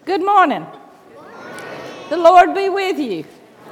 Good morning. The Lord be with you.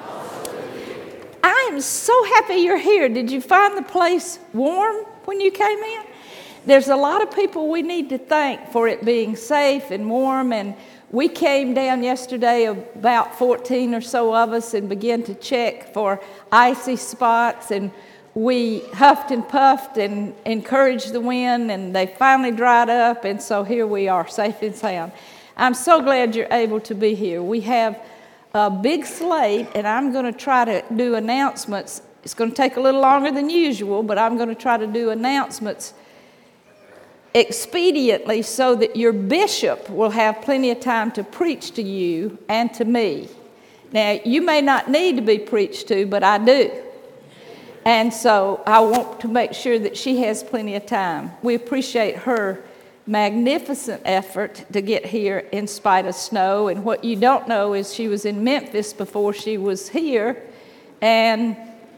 I am so happy you're here. Did you find the place warm when you came in? There's a lot of people we need to thank for it being safe and warm. And we came down yesterday, about 14 or so of us, and began to check for icy spots. And we huffed and puffed and encouraged the wind, and they finally dried up. And so here we are, safe and sound. I'm so glad you're able to be here. We have a big slate, and I'm going to try to do announcements. It's going to take a little longer than usual, but I'm going to try to do announcements expediently so that your bishop will have plenty of time to preach to you and to me. Now, you may not need to be preached to, but I do. And so I want to make sure that she has plenty of time. We appreciate her magnificent effort to get here in spite of snow. And what you don't know is she was in Memphis before she was here, and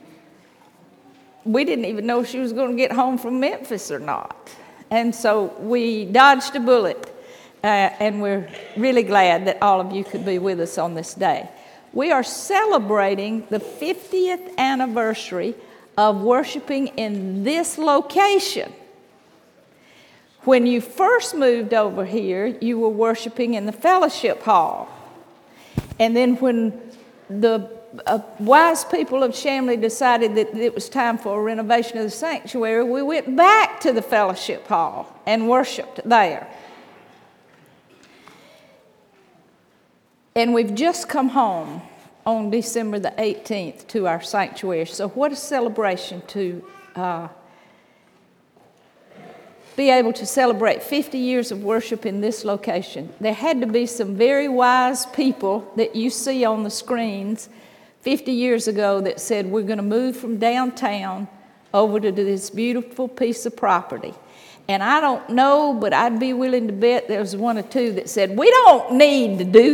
we didn't even know if she was going to get home from Memphis or not. And so we dodged a bullet, and we're really glad that all of you could be with us on this day. We are celebrating the 50th anniversary of worshiping in this location. When you first moved over here, you were worshiping in the fellowship hall. And then when the wise people of Chamblee decided that it was time for a renovation of the sanctuary, we went back to the fellowship hall and worshiped there. And we've just come home on December the 18th to our sanctuary. So what a celebration to be able to celebrate 50 years of worship in this location. There had to be some very wise people that you see on the screens 50 years ago that said, we're going to move from downtown over to this beautiful piece of property. And I don't know, but I'd be willing to bet there was one or two that said, we don't need to do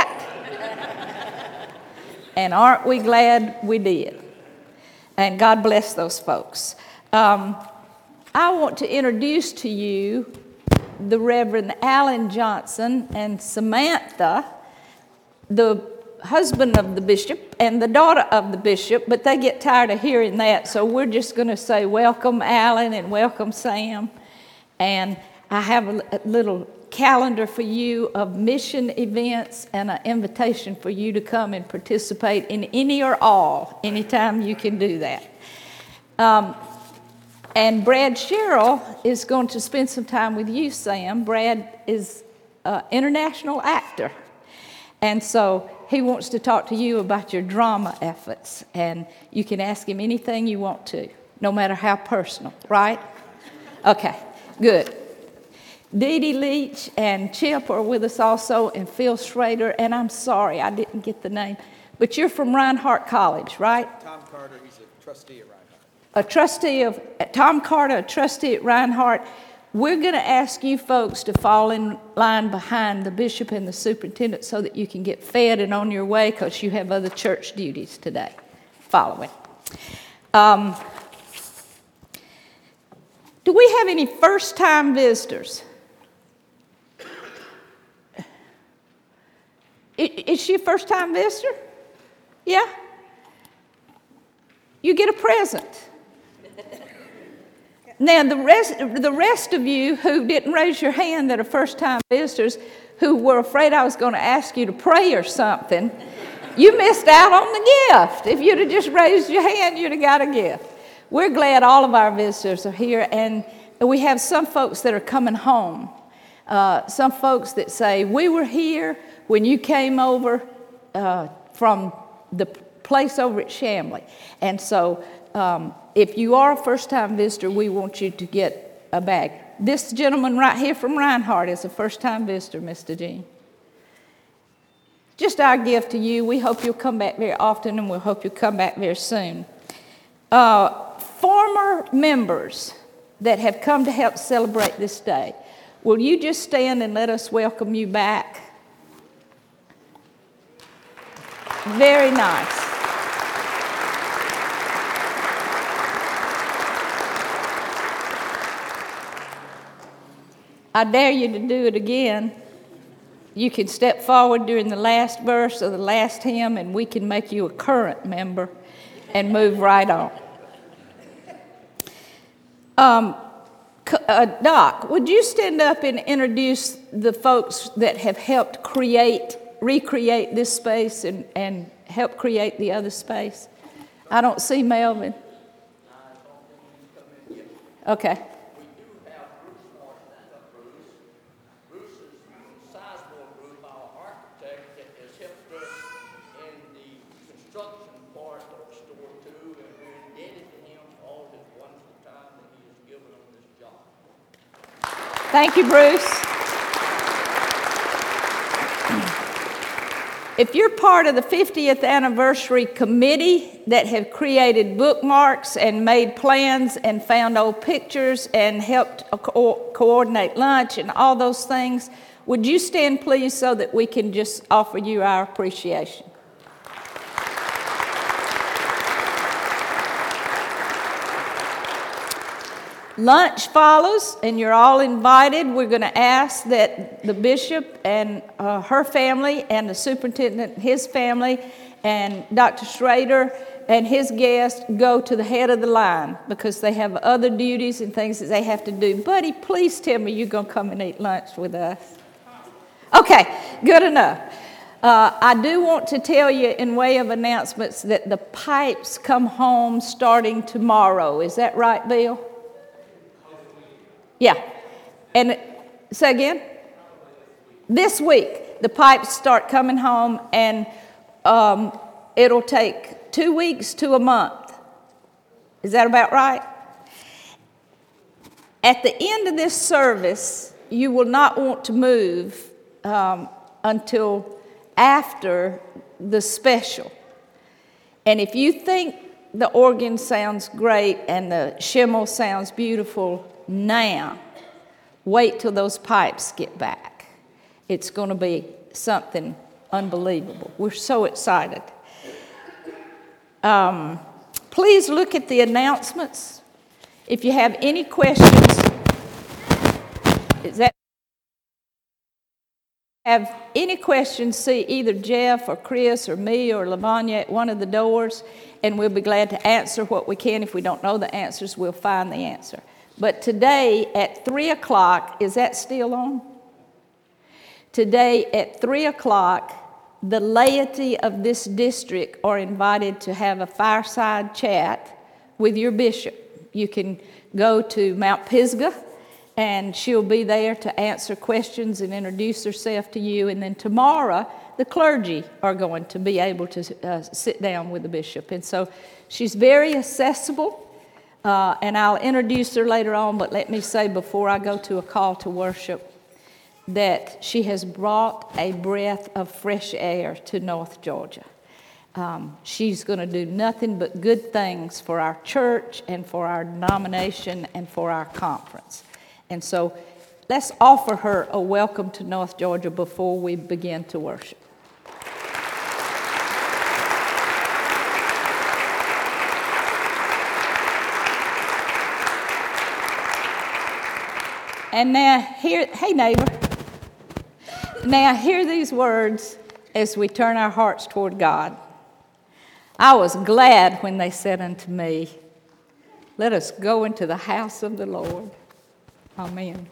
that. And aren't we glad we did? And God bless those folks. I want to introduce to you the Reverend Alan Johnson and Samantha, the husband of the bishop and the daughter of the bishop, but they get tired of hearing that, so we're just going to say welcome Alan and welcome Sam. And I have a little calendar for you of mission events and an invitation for you to come and participate in any or all, anytime you can do that. And Brad Sherrill is going to spend some time with you, Sam. Brad is an international actor. And so he wants to talk to you about your drama efforts. And you can ask him anything you want to, no matter how personal, right? Okay, good. Dee Dee Leach and Chip are with us also, and Phil Schrader. And I'm sorry, I didn't get the name. But you're from Reinhardt College, right? Tom Carter, he's a trustee at Reinhardt. Tom Carter, a trustee at Reinhardt. We're going to ask you folks to fall in line behind the bishop and the superintendent so that you can get fed and on your way because you have other church duties today. Following. Do we have any first-time visitors? Is she a first-time visitor? Yeah? You get a present. Now, the rest of you who didn't raise your hand that are first-time visitors, who were afraid I was going to ask you to pray or something, you missed out on the gift. If you'd have just raised your hand, you'd have got a gift. We're glad all of our visitors are here, and we have some folks that are coming home. Some folks that say, we were here when you came over from the place over at Chamblee. And so if you are a first-time visitor, we want you to get a bag. This gentleman right here from Reinhardt is a first-time visitor, Mr. Gene. Just our gift to you. We hope you'll come back very often, and we hope you'll come back very soon. Former members that have come to help celebrate this day, will you just stand and let us welcome you back? Very nice. I dare you to do it again. you can step forward during the last verse of the last hymn, and we can make you a current member and move right on. Doc, would you stand up and introduce the folks that have helped recreate this space and help create the other space? I don't see Melvin. Okay. Thank you, Bruce. If you're part of the 50th anniversary committee that have created bookmarks and made plans and found old pictures and helped coordinate lunch and all those things, would you stand, please, so that we can just offer you our appreciation? Lunch follows, and you're all invited. We're going to ask that the bishop and her family and the superintendent, his family, and Dr. Schrader and his guests go to the head of the line because they have other duties and things that they have to do. Buddy, please tell me you're going to come and eat lunch with us. Okay, good enough. I do want to tell you in way of announcements that the pipes come home starting tomorrow. Is that right, Bill? Yeah. And say again? This week, the pipes start coming home, and it'll take 2 weeks to a month. Is that about right? At the end of this service, you will not want to move until after the special. And if you think the organ sounds great and the shimmel sounds beautiful now, wait till those pipes get back. It's going to be something unbelievable. We're so excited. Please look at the announcements. If you have any questions, see either Jeff or Chris or me or Lavanya at one of the doors, and we'll be glad to answer what we can. If we don't know the answers, we'll find the answer. But today at 3 o'clock, is that still on? Today at 3 o'clock, the laity of this district are invited to have a fireside chat with your bishop. You can go to Mount Pisgah, and she'll be there to answer questions and introduce herself to you. And then tomorrow, the clergy are going to be able to sit down with the bishop. And so she's very accessible. And I'll introduce her later on, but let me say before I go to a call to worship that she has brought a breath of fresh air to North Georgia. She's going to do nothing but good things for our church and for our denomination and for our conference. And so let's offer her a welcome to North Georgia before we begin to worship. And now, hey neighbor, now hear these words as we turn our hearts toward God. I was glad when they said unto me, let us go into the house of the Lord. Amen.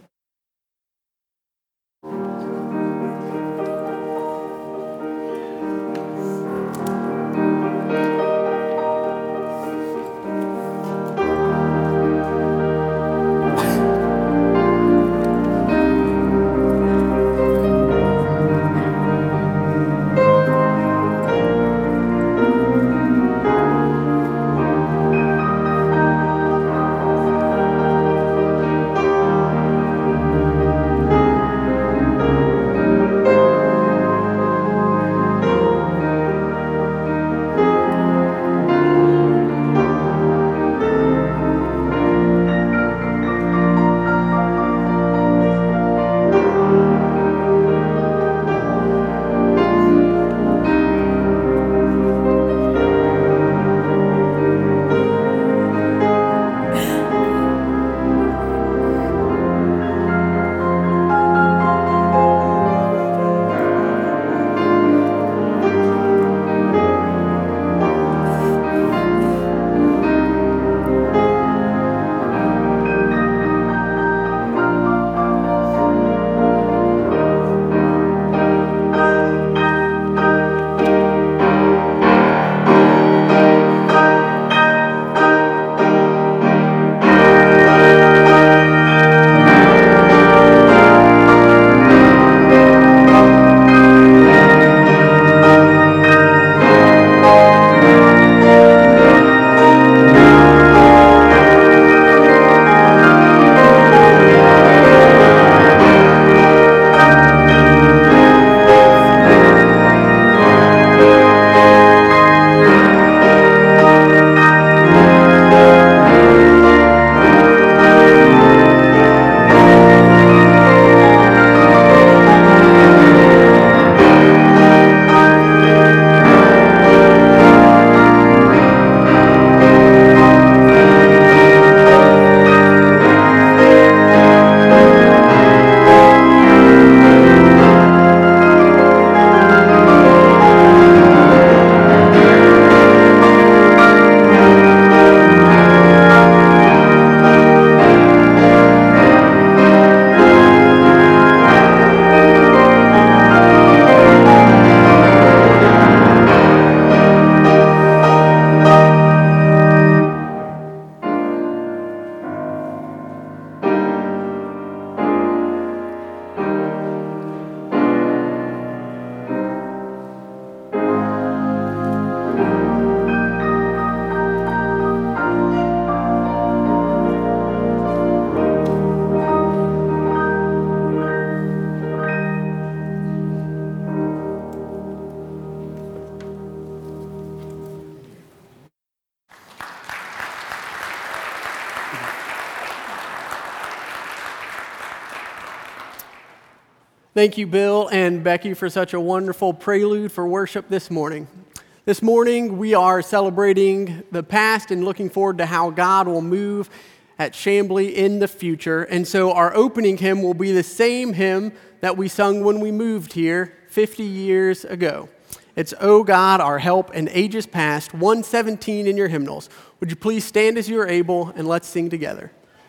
Thank you, Bill and Becky, for such a wonderful prelude for worship this morning. This morning, we are celebrating the past and looking forward to how God will move at Chamblee in the future. And so our opening hymn will be the same hymn that we sung when we moved here 50 years ago. It's "O God, Our Help in Ages Past," 117 in your hymnals. Would you please stand as you are able, and let's sing together.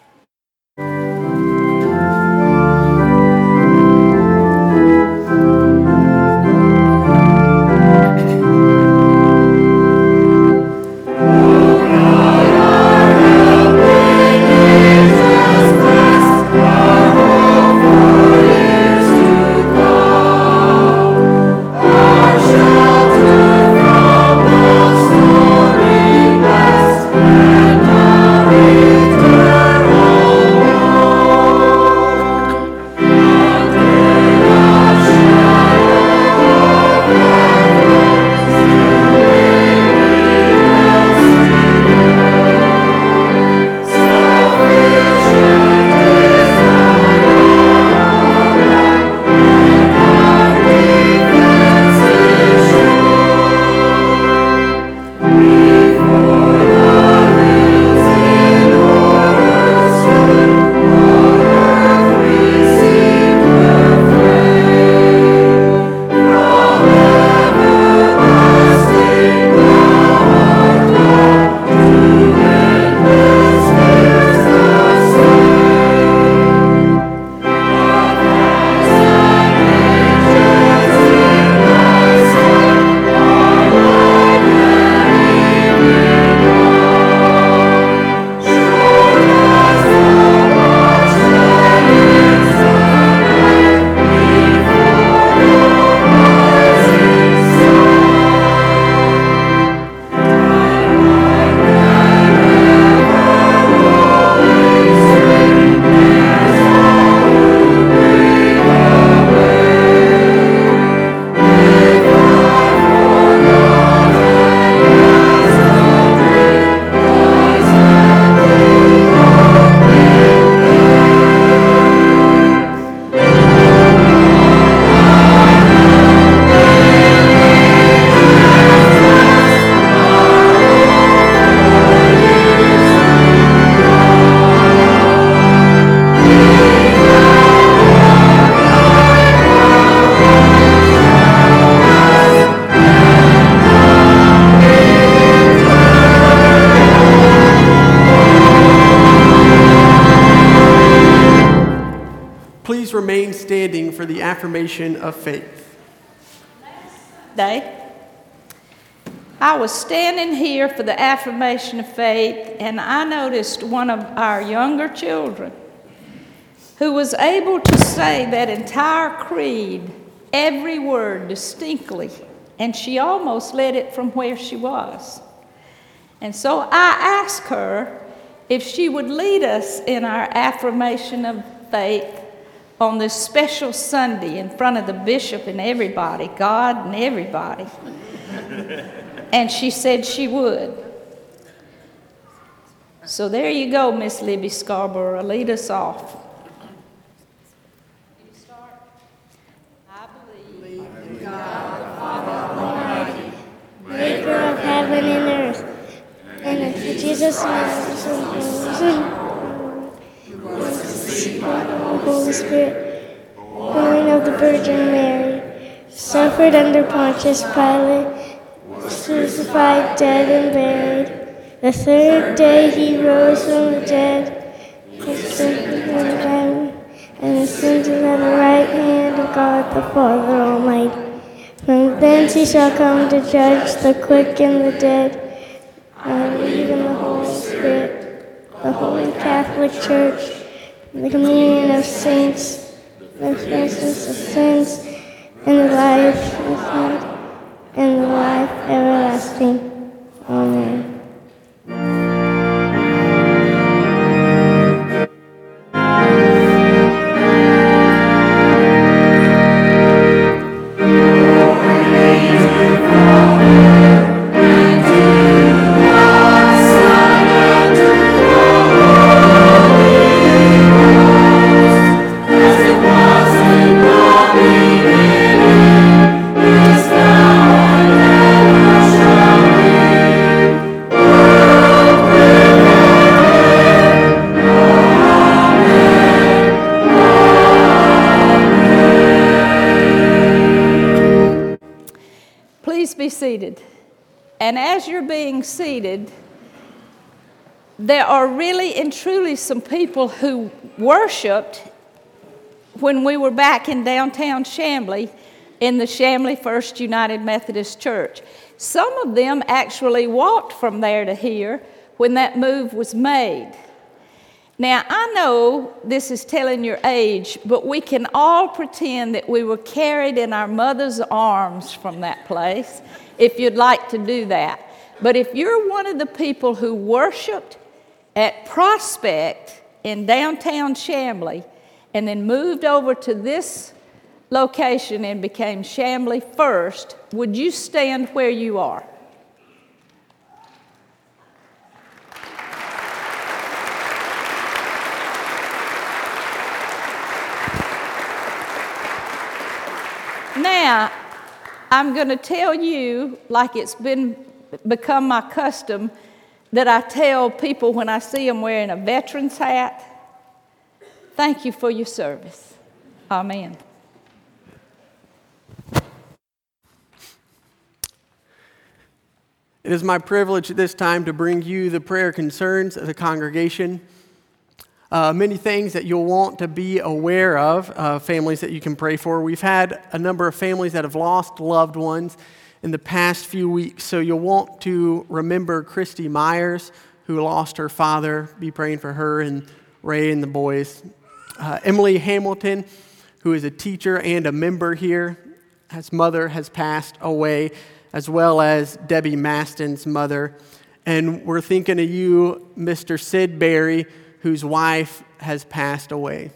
Remain standing for the affirmation of faith. I was standing here for the affirmation of faith, and I noticed one of our younger children who was able to say that entire creed, every word distinctly, and she almost led it from where she was. And so I asked her if she would lead us in our affirmation of faith on this special Sunday in front of the bishop and everybody, God and everybody. And she said she would. So there you go, Miss Libby Scarborough. Lead us off. I believe in God the Father Almighty, maker of heaven and earth, and in Jesus Christ, by the Holy Spirit, born of the Virgin Mary, suffered under Pontius Pilate, was crucified, dead, and buried. The third day he rose from the dead, and ascended at the right hand of God the Father Almighty. From thence he shall come to judge the quick and the dead. I believe in the Holy Spirit, the Holy Catholic Church, the communion of saints, the forgiveness of sins, and the life everlasting. Amen. As it was in the be seated. And as you're being seated, there are really and truly some people who worshiped when we were back in downtown Chamblee in the Chamblee First United Methodist Church. Some of them actually walked from there to here when that move was made. Now, I know this is telling your age, but we can all pretend that we were carried in our mother's arms from that place, if you'd like to do that. But if you're one of the people who worshiped at Prospect in downtown Chamblee and then moved over to this location and became Chamblee First, would you stand where you are? Now, I'm going to tell you, like it's become my custom, that I tell people when I see them wearing a veteran's hat, thank you for your service. Amen. It is my privilege at this time to bring you the prayer concerns of the congregation. Many things that you'll want to be aware of, families that you can pray for. We've had a number of families that have lost loved ones in the past few weeks, so you'll want to remember Christy Myers, who lost her father. Be praying for her and Ray and the boys. Emily Hamilton, who is a teacher and a member here. His mother has passed away, as well as Debbie Maston's mother. And we're thinking of you, Mr. Sid Berry, whose wife has passed away.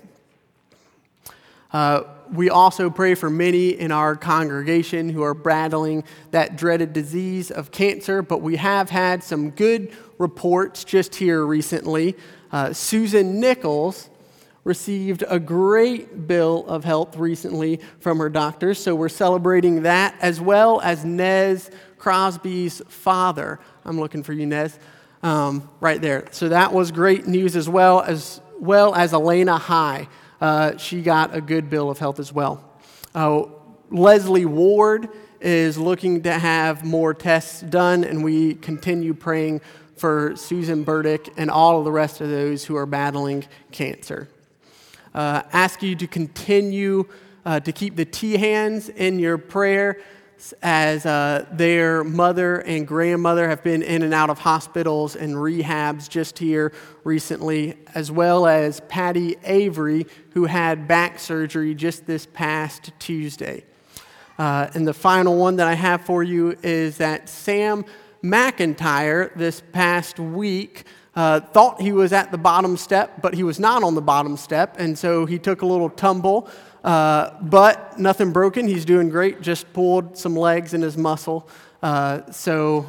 We also pray for many in our congregation who are battling that dreaded disease of cancer, but we have had some good reports just here recently. Susan Nichols received a great bill of health recently from her doctor, so we're celebrating that, as well as Nez Crosby's father. I'm looking for you, Nez. Right there. So that was great news, as well as Elena High. She got a good bill of health as well. Leslie Ward is looking to have more tests done, and we continue praying for Susan Burdick and all of the rest of those who are battling cancer. Ask you to continue to keep the T-Hands in your prayer, as their mother and grandmother have been in and out of hospitals and rehabs just here recently, as well as Patty Avery, who had back surgery just this past Tuesday. And the final one that I have for you is that Sam McIntyre this past week thought he was at the bottom step, but he was not on the bottom step, and so he took a little tumble. But nothing broken. He's doing great. Just pulled some legs in his muscle. So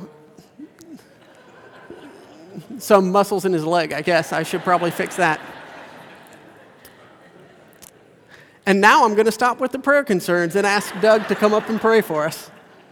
some muscles in his leg, I guess. I should probably fix that. And now I'm going to stop with the prayer concerns and ask Doug to come up and pray for us.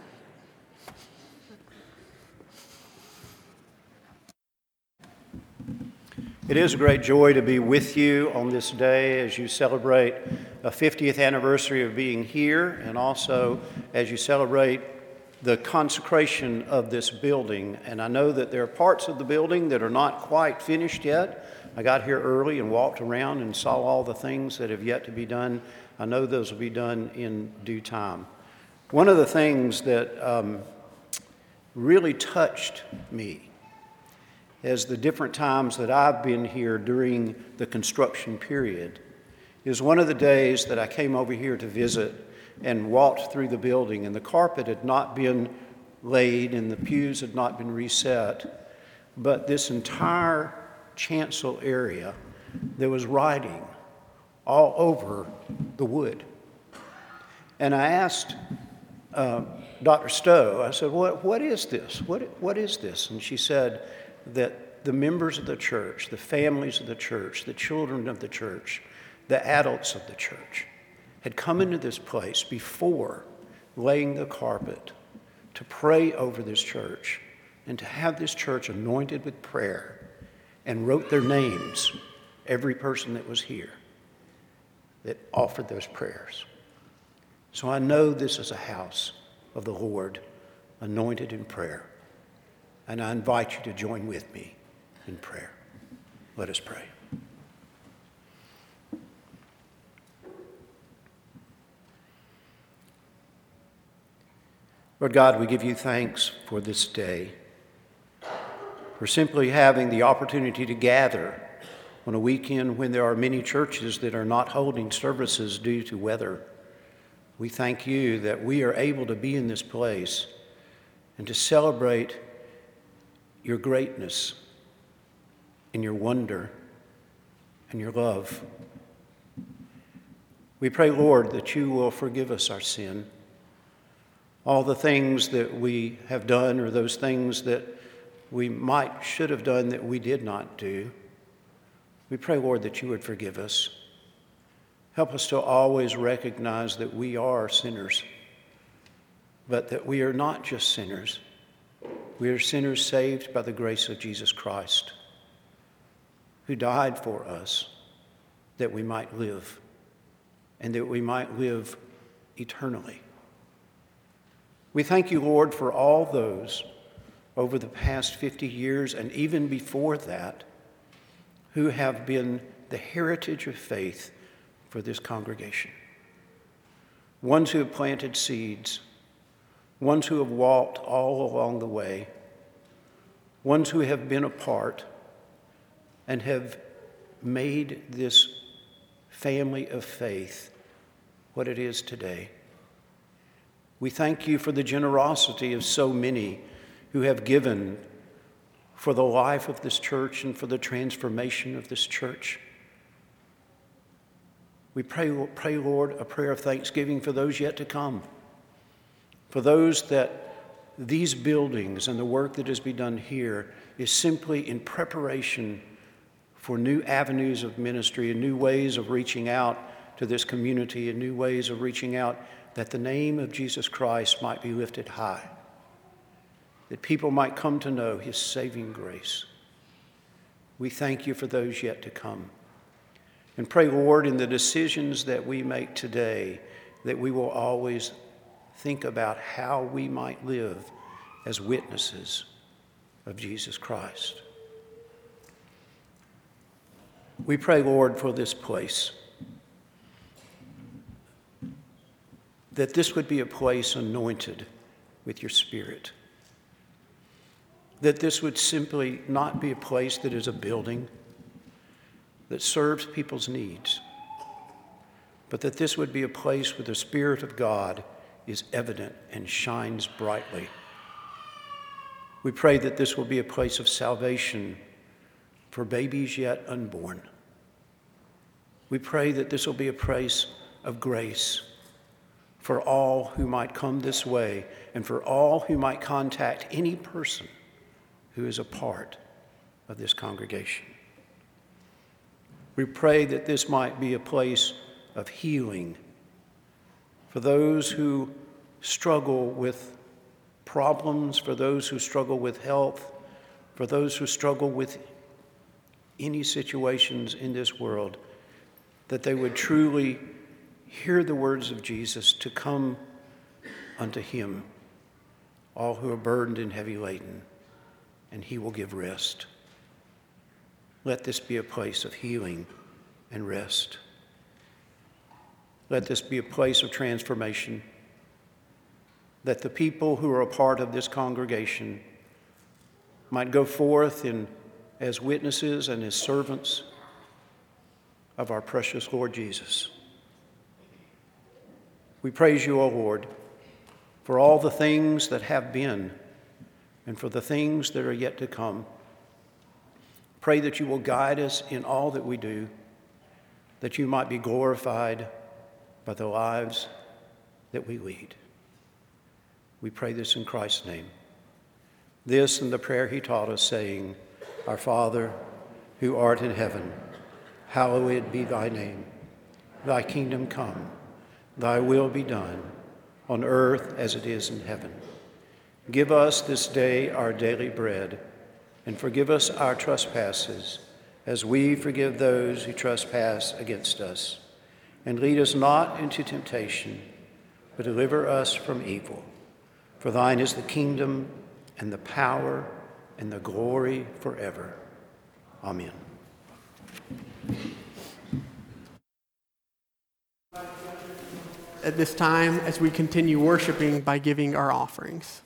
It is a great joy to be with you on this day as you celebrate a 50th anniversary of being here, and also as you celebrate the consecration of this building. And I know that there are parts of the building that are not quite finished yet. I got here early and walked around and saw all the things that have yet to be done. I know those will be done in due time. One of the things that really touched me as the different times that I've been here during the construction period is one of the days that I came over here to visit and walked through the building, and the carpet had not been laid and the pews had not been reset, but this entire chancel area, there was writing all over the wood. And I asked Dr. Stowe, I said, what is this? What is this? And she said that the members of the church, the families of the church, the children of the church, the adults of the church had come into this place before laying the carpet to pray over this church and to have this church anointed with prayer, and wrote their names, every person that was here that offered those prayers. So I know this is a house of the Lord anointed in prayer. And I invite you to join with me in prayer. Let us pray. Lord God, we give you thanks for this day, for simply having the opportunity to gather on a weekend when there are many churches that are not holding services due to weather. We thank you that we are able to be in this place and to celebrate your greatness and your wonder and your love. We pray, Lord, that you will forgive us our sin, all the things that we have done or those things that we should have done that we did not do. We pray, Lord, that you would forgive us. Help us to always recognize that we are sinners, but that we are not just sinners. We are sinners saved by the grace of Jesus Christ, who died for us that we might live, and that we might live eternally. We thank you, Lord, for all those over the past 50 years and even before that who have been the heritage of faith for this congregation. Ones who have planted seeds, ones who have walked all along the way, ones who have been a part and have made this family of faith what it is today. We thank you for the generosity of so many who have given for the life of this church and for the transformation of this church. We pray, Lord, a prayer of thanksgiving for those yet to come, for those that these buildings and the work that is being done here is simply in preparation for new avenues of ministry and new ways of reaching out to this community and new ways of reaching out, that the name of Jesus Christ might be lifted high, that people might come to know his saving grace. We thank you for those yet to come. And pray, Lord, in the decisions that we make today, that we will always think about how we might live as witnesses of Jesus Christ. We pray, Lord, for this place, that this would be a place anointed with your Spirit, that this would simply not be a place that is a building that serves people's needs, but that this would be a place where the Spirit of God is evident and shines brightly. We pray that this will be a place of salvation for babies yet unborn. We pray that this will be a place of grace for all who might come this way and for all who might contact any person who is a part of this congregation. We pray that this might be a place of healing for those who struggle with problems, for those who struggle with health, for those who struggle with any situations in this world, that they would truly hear the words of Jesus to come unto him, all who are burdened and heavy laden, and he will give rest. Let this be a place of healing and rest. Let this be a place of transformation, that the people who are a part of this congregation might go forth as witnesses and as servants of our precious Lord Jesus. We praise you, O Lord, for all the things that have been and for the things that are yet to come. Pray that you will guide us in all that we do, that you might be glorified by the lives that we lead. We pray this in Christ's name. This and the prayer he taught us, saying, Our Father, who art in heaven, hallowed be thy name. Thy kingdom come, thy will be done, on earth as it is in heaven. Give us this day our daily bread, and forgive us our trespasses, as we forgive those who trespass against us. And lead us not into temptation, but deliver us from evil. For thine is the kingdom and the power and the glory forever. Amen. At this time, as we continue worshiping by giving our offerings.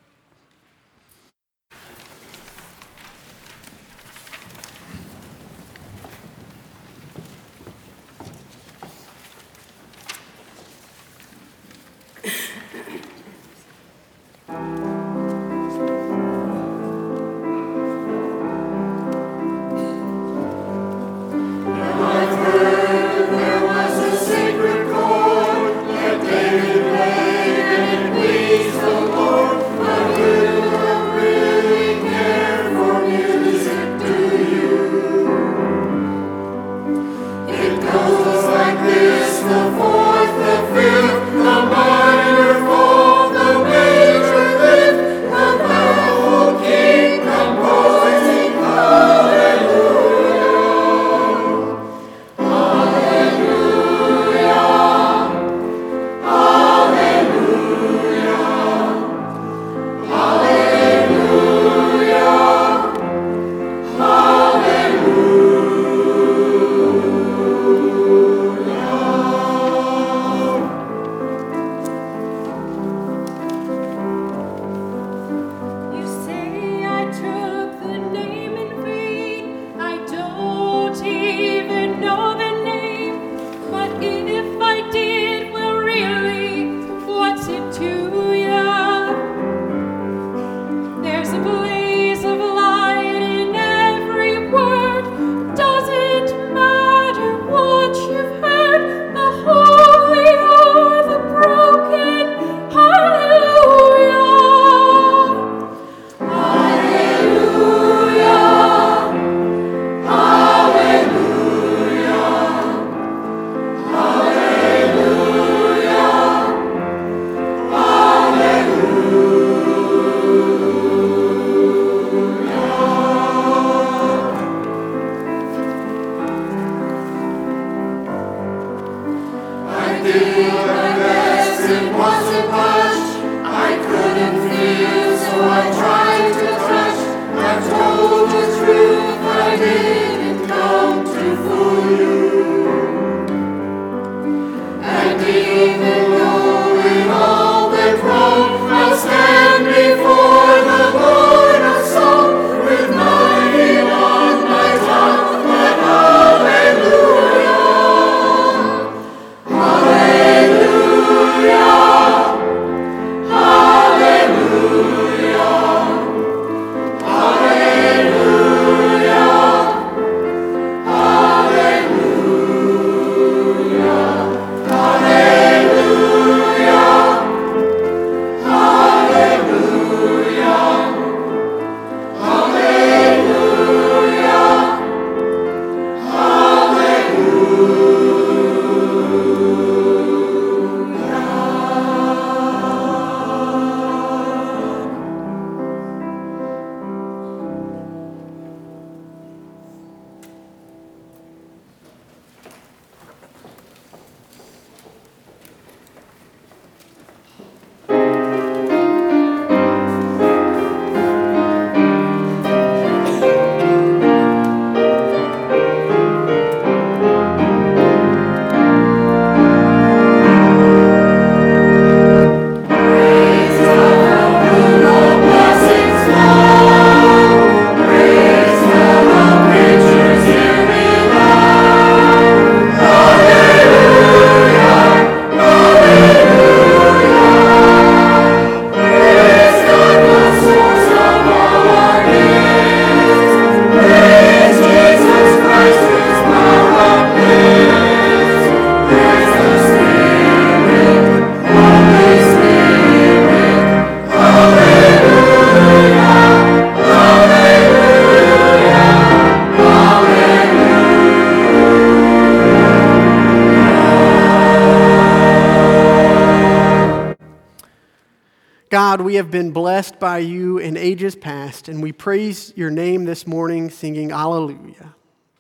God, we have been blessed by you in ages past, and we praise your name this morning singing Alleluia.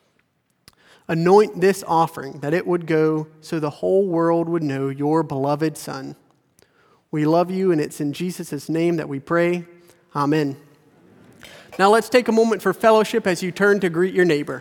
Anoint this offering that it would go so the whole world would know your beloved Son. We love you, and it's in Jesus' name that we pray. Amen. Now let's take a moment for fellowship as you turn to greet your neighbor.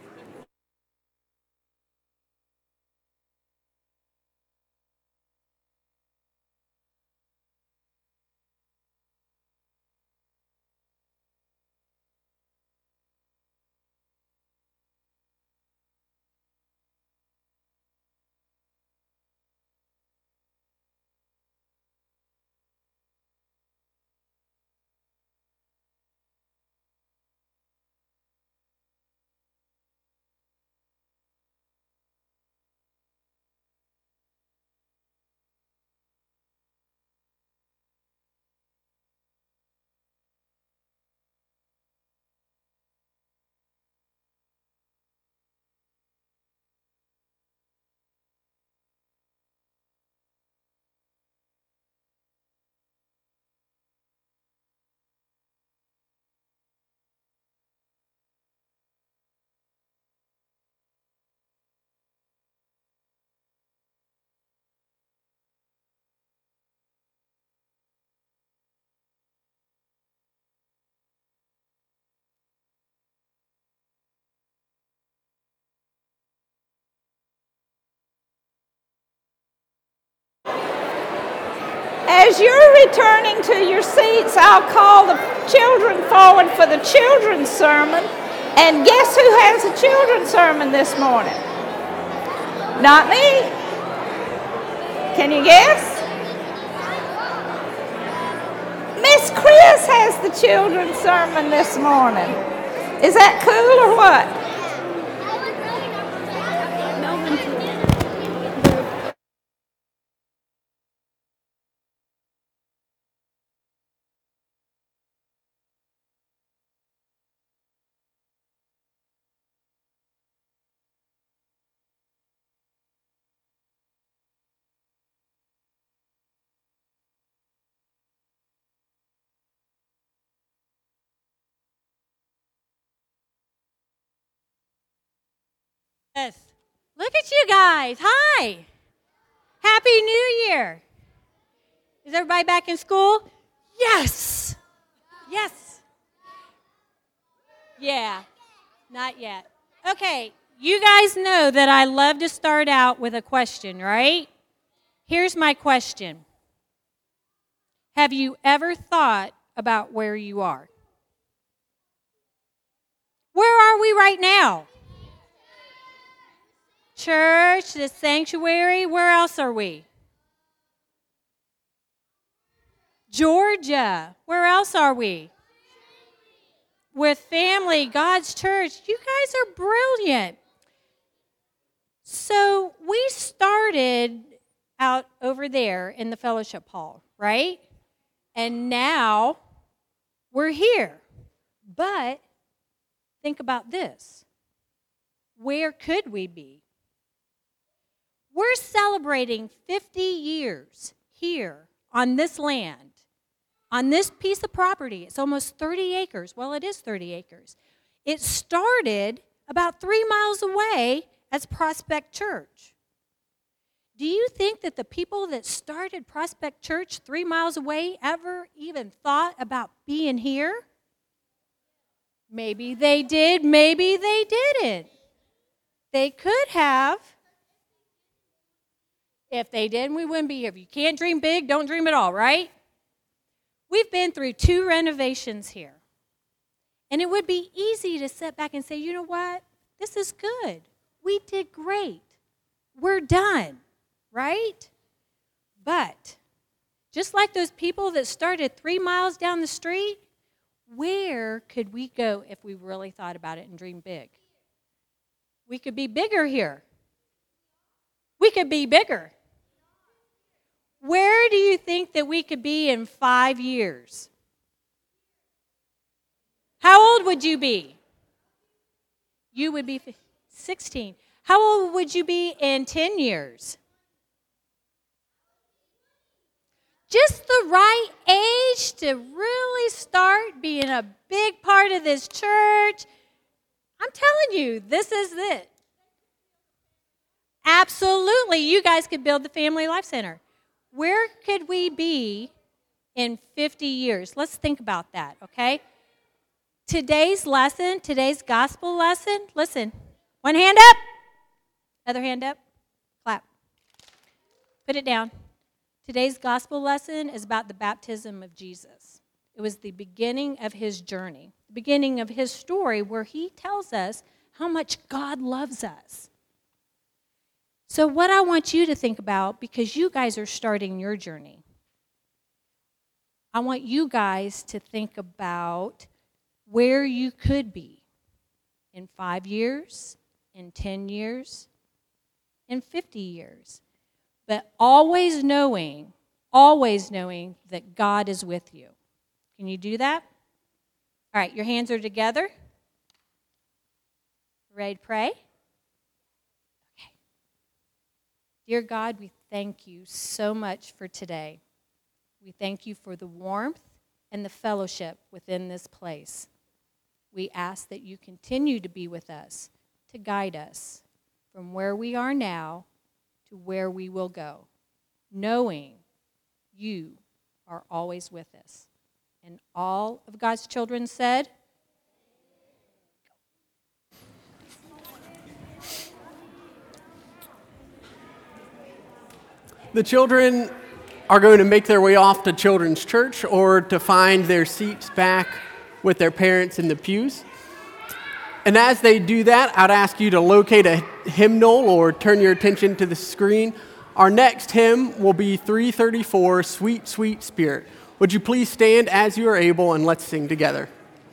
As you're returning to your seats, I'll call the children forward for the children's sermon. And guess who has a children's sermon this morning? Not me. Can you guess? Miss Chris has the children's sermon this morning. Is that cool or what? Yes. Look at you guys. Hi. Happy New Year. Is everybody back in school? Yes. Yes. Yeah. Not yet. Okay. You guys know that I love to start out with a question, right? Here's my question. Have you ever thought about where you are? Where are we right now? Church, the sanctuary. Where else are we? Georgia. Where else are we? With family, God's church. You guys are brilliant. So we started out over there in the fellowship hall, right? And now we're here. But think about this. Where could we be? We're celebrating 50 years here on this land, on this piece of property. It's almost 30 acres. Well, it is 30 acres. It started about 3 miles away as Prospect Church. Do you think that the people that started Prospect Church 3 miles away ever even thought about being here? Maybe they did, maybe they didn't. They could have. If they didn't, we wouldn't be here. If you can't dream big, don't dream at all, right? We've been through 2 renovations here. And it would be easy to sit back and say, you know what? This is good. We did great. We're done, right? But just like those people that started 3 miles down the street, where could we go if we really thought about it and dreamed big? We could be bigger here. We could be bigger. Where do you think that we could be in 5 years? How old would you be? You would be 16. How old would you be in 10 years? Just the right age to really start being a big part of this church. I'm telling you, this is it. Absolutely, you guys could build the Family Life Center. Where could we be in 50 years? Let's think about that, okay? Today's lesson, today's gospel lesson, listen, one hand up, other hand up, clap. Put it down. Today's gospel lesson is about the baptism of Jesus. It was the beginning of his journey, the beginning of his story where he tells us how much God loves us. So what I want you to think about, because you guys are starting your journey, I want you guys to think about where you could be in 5 years, in 10 years, in 50 years. But always knowing that God is with you. Can you do that? All right, your hands are together. Ready to pray? Okay. Dear God, we thank you so much for today. We thank you for the warmth and the fellowship within this place. We ask that you continue to be with us, to guide us from where we are now to where we will go, knowing you are always with us. And all of God's children said, The children are going to make their way off to Children's Church or to find their seats back with their parents in the pews. And as they do that, I'd ask you to locate a hymnal or turn your attention to the screen. Our next hymn will be 334, Sweet, Sweet Spirit. Would you please stand as you are able and let's sing together.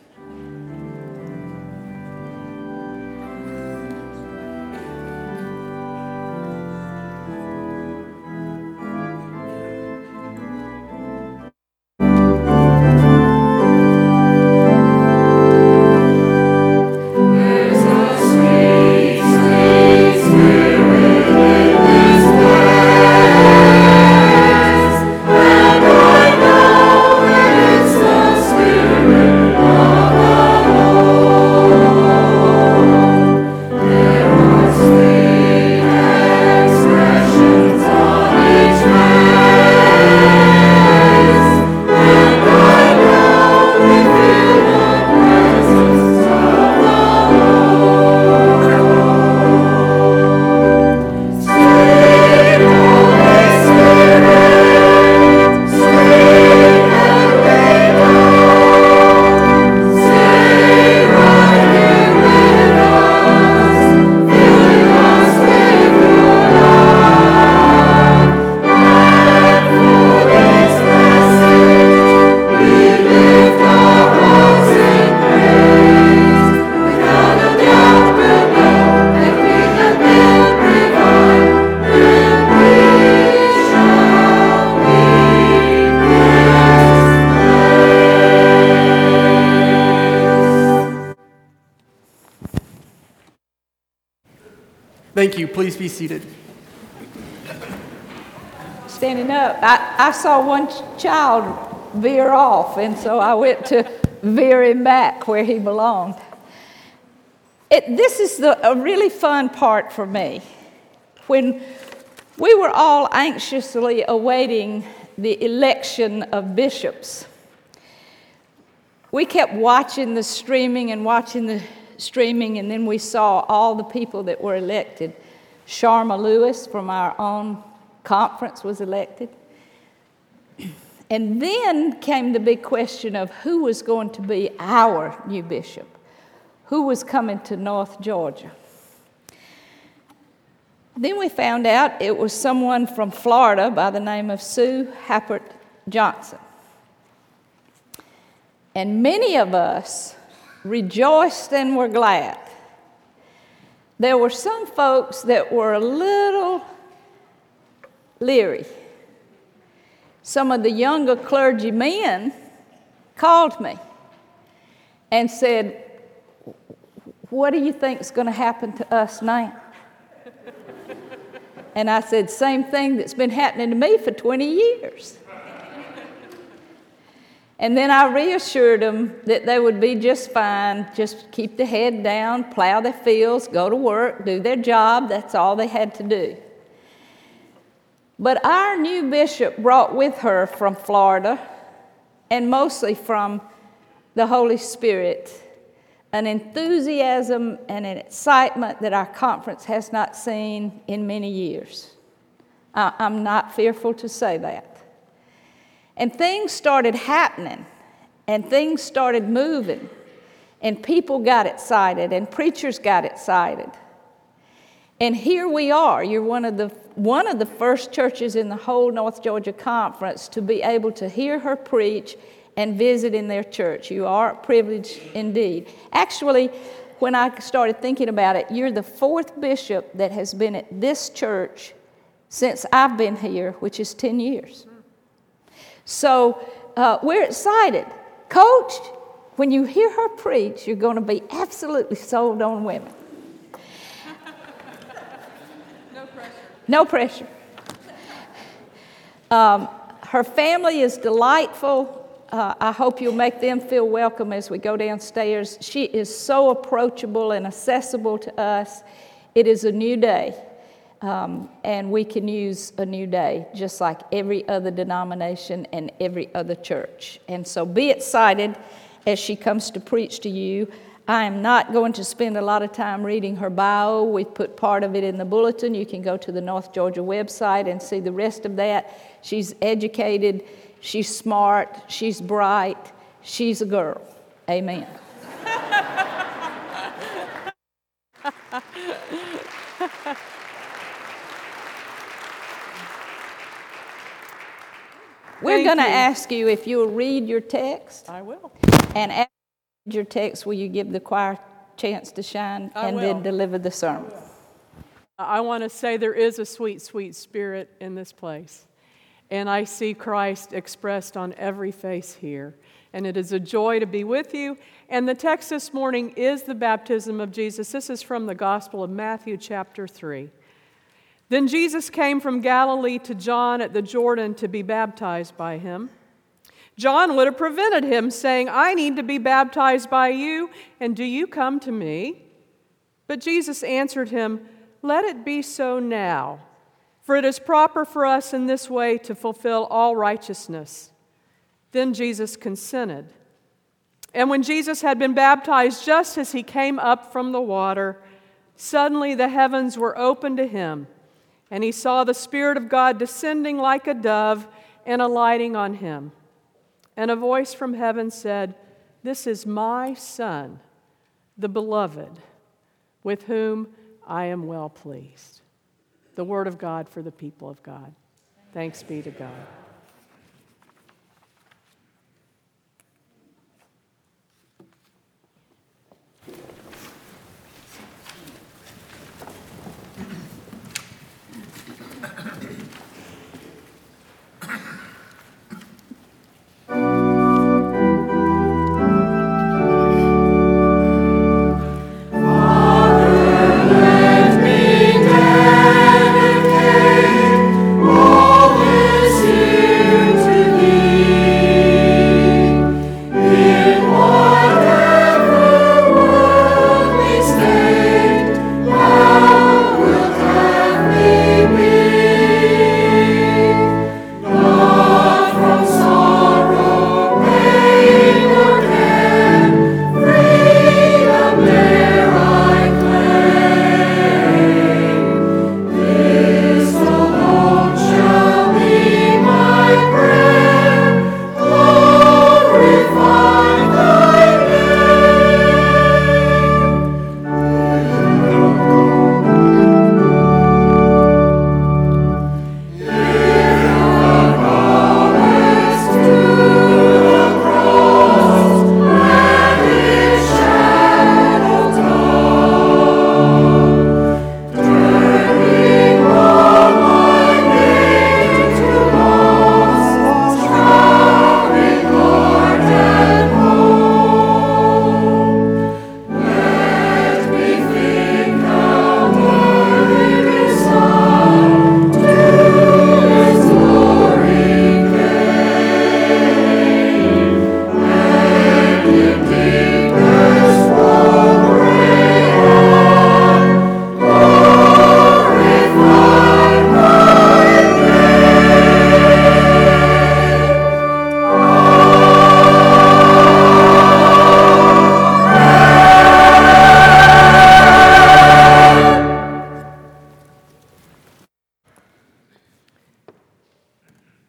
Thank you. Please be seated. Standing up, I saw one child veer off, and so I went to veer him back where he belonged. This is a really fun part for me. When we were all anxiously awaiting the election of bishops, we kept watching the streaming, and then we saw all the people that were elected. Sharma Lewis from our own conference was elected. And then came the big question of who was going to be our new bishop, who was coming to North Georgia. Then we found out it was someone from Florida by the name of Sue Happert Johnson. And many of us rejoiced and were glad. There were some folks that were a little leery. Some of the younger clergymen called me and said, "What do you think is going to happen to us now?" And I said, "Same thing that's been happening to me for 20 years. And then I reassured them that they would be just fine, just keep the head down, plow their fields, go to work, do their job. That's all they had to do. But our new bishop brought with her from Florida, and mostly from the Holy Spirit, an enthusiasm and an excitement that our conference has not seen in many years. I'm not fearful to say that. And things started happening, and things started moving, and people got excited, and preachers got excited. And here we are. You're one of the first churches in the whole North Georgia Conference to be able to hear her preach and visit in their church. You are privileged indeed. Actually, when I started thinking about it, you're the fourth bishop that has been at this church since I've been here, which is 10 years. So we're excited. Coach, when you hear her preach, you're going to be absolutely sold on women. No pressure. Her family is delightful. I hope you'll make them feel welcome as we go downstairs. She is so approachable and accessible to us. It is a new day, and we can use a new day, just like every other denomination and every other church. And so be excited as she comes to preach to you. I am not going to spend a lot of time reading her bio. We've put part of it in the bulletin. You can go to the North Georgia website and see the rest of that. She's educated, she's smart, she's bright, she's a girl. Amen. We're going to ask you if you'll read your text. I will. And after your text, will you give the choir a chance to shine and then deliver the sermon? I want to say there is a sweet, sweet spirit in this place. And I see Christ expressed on every face here. And it is a joy to be with you. And the text this morning is the baptism of Jesus. This is from the Gospel of Matthew chapter 3. Then Jesus came from Galilee to John at the Jordan to be baptized by him. John would have prevented him, saying, I need to be baptized by you, and do you come to me? But Jesus answered him, let it be so now, for it is proper for us in this way to fulfill all righteousness. Then Jesus consented. And when Jesus had been baptized, just as he came up from the water, suddenly the heavens were opened to him, and he saw the Spirit of God descending like a dove and alighting on him. And a voice from heaven said, this is my Son, the beloved, with whom I am well pleased. The word of God for the people of God. Thanks be to God. All this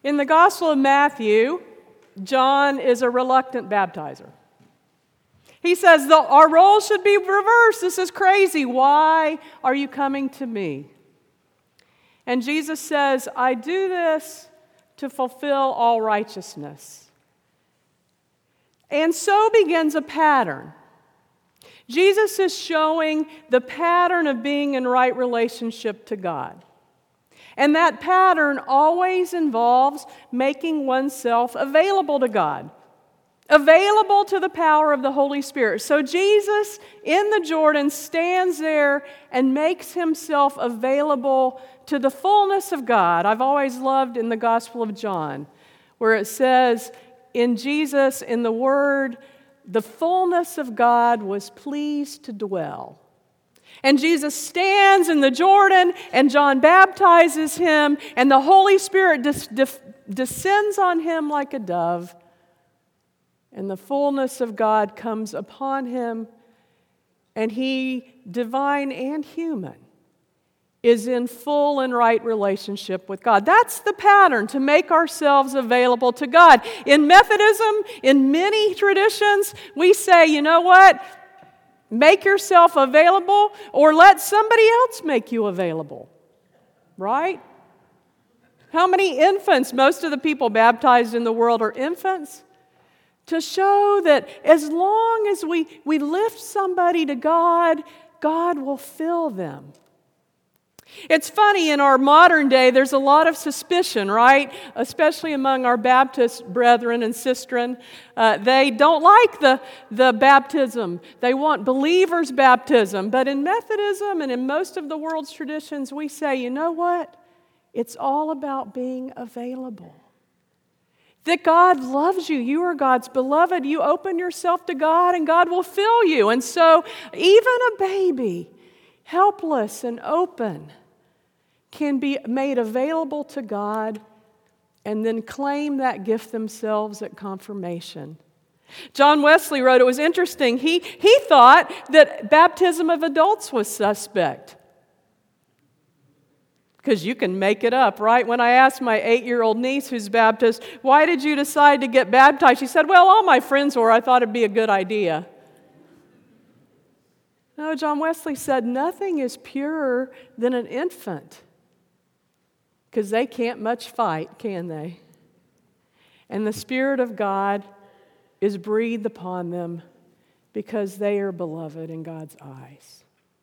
In the Gospel of Matthew, John is a reluctant baptizer. He says, our roles should be reversed. This is crazy. Why are you coming to me? And Jesus says, I do this to fulfill all righteousness. And so begins a pattern. Jesus is showing the pattern of being in right relationship to God. And that pattern always involves making oneself available to God, available to the power of the Holy Spirit. So Jesus in the Jordan stands there and makes himself available to the fullness of God. I've always loved in the Gospel of John, where it says, in Jesus, in the Word, the fullness of God was pleased to dwell. And Jesus stands in the Jordan, and John baptizes him, and the Holy Spirit descends on him like a dove, and the fullness of God comes upon him, and he, divine and human, is in full and right relationship with God. That's the pattern, to make ourselves available to God. In Methodism, in many traditions, we say, you know what? Make yourself available, or let somebody else make you available. Right? How many infants? Most of the people baptized in the world are infants. To show that as long as we lift somebody to God, God will fill them. It's funny, in our modern day, there's a lot of suspicion, right? Especially among our Baptist brethren and sistren. They don't like the baptism. They want believers' baptism. But in Methodism and in most of the world's traditions, we say, you know what? It's all about being available. That God loves you. You are God's beloved. You open yourself to God and God will fill you. And so even a baby, helpless and open, can be made available to God and then claim that gift themselves at confirmation. John Wesley wrote, it was interesting, he thought that baptism of adults was suspect. Because you can make it up, right? When I asked my 8-year-old niece who's Baptist, why did you decide to get baptized? She said, well, all my friends were. I thought it'd be a good idea. No, John Wesley said, nothing is purer than an infant. Because they can't much fight, can they? And the Spirit of God is breathed upon them because they are beloved in God's eyes.